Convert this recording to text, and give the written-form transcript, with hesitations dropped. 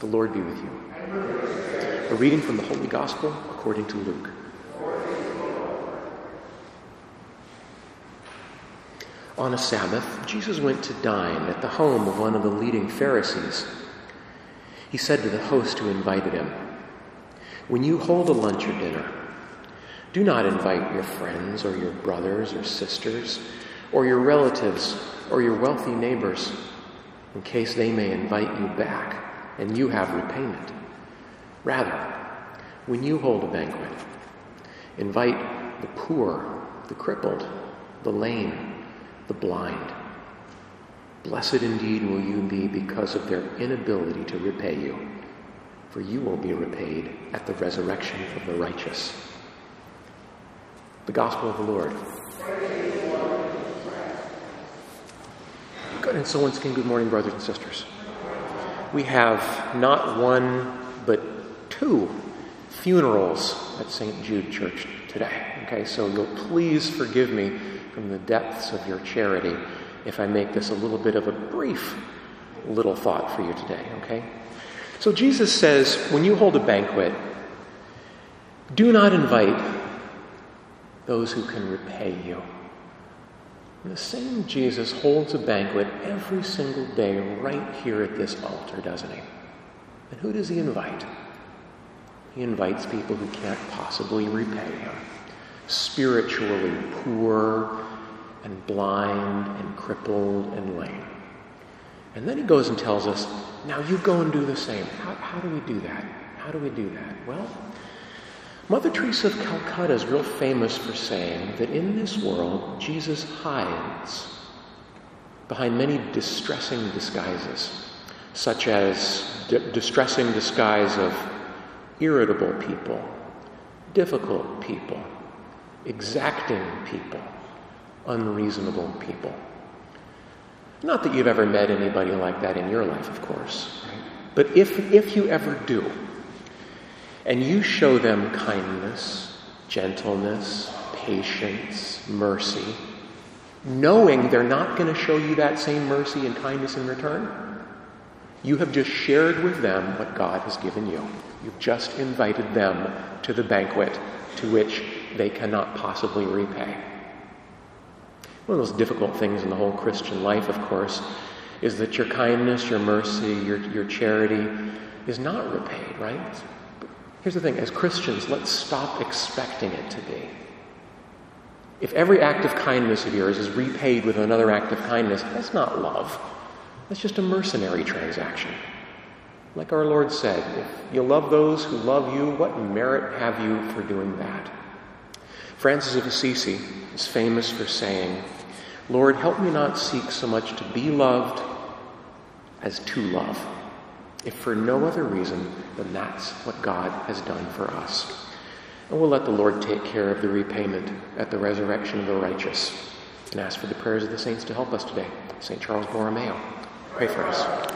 The Lord be with you. A reading from the Holy Gospel according to Luke. On a Sabbath, Jesus went to dine at the home of one of the leading Pharisees. He said to the host who invited him, "When you hold a lunch or dinner, do not invite your friends or your brothers or sisters or your relatives or your wealthy neighbors, in case they may invite you back and you have repayment. Rather, when you hold a banquet, invite the poor, the crippled, the lame, the blind. Blessed indeed will you be because of their inability to repay you, for you will be repaid at the resurrection of the righteous." The Gospel of the Lord. Good, and so once again, good morning, brothers and sisters. We have not one, but two funerals at St. Jude Church today. Okay, so you'll please forgive me from the depths of your charity if I make this a little bit of a brief little thought for you today, okay? So Jesus says, when you hold a banquet, do not invite those who can repay you. And the same Jesus holds a banquet every single day right here at this altar, doesn't he? And who does he invite? He invites people who can't possibly repay him. Spiritually poor and blind and crippled and lame. And then he goes and tells us, now you go and do the same. How do we do that? How do we do that? Well, Mother Teresa of Calcutta is real famous for saying that in this world, Jesus hides behind many distressing disguises, such as distressing disguise of irritable people, difficult people, exacting people, unreasonable people. Not that you've ever met anybody like that in your life, of course, right? But if you ever do, and you show them kindness, gentleness, patience, mercy, knowing they're not going to show you that same mercy and kindness in return, you have just shared with them what God has given you. You've just invited them to the banquet to which they cannot possibly repay. One of those difficult things in the whole Christian life, of course, is that your kindness, your mercy, your charity is not repaid, right? But here's the thing, as Christians, let's stop expecting it to be. If every act of kindness of yours is repaid with another act of kindness, that's not love. That's just a mercenary transaction. Like our Lord said, if you love those who love you, what merit have you for doing that? Francis of Assisi is famous for saying, "Lord, help me not seek so much to be loved as to love, if for no other reason than that's what God has done for us." And we'll let the Lord take care of the repayment at the resurrection of the righteous, and ask for the prayers of the saints to help us today. St. Charles Borromeo, pray for us.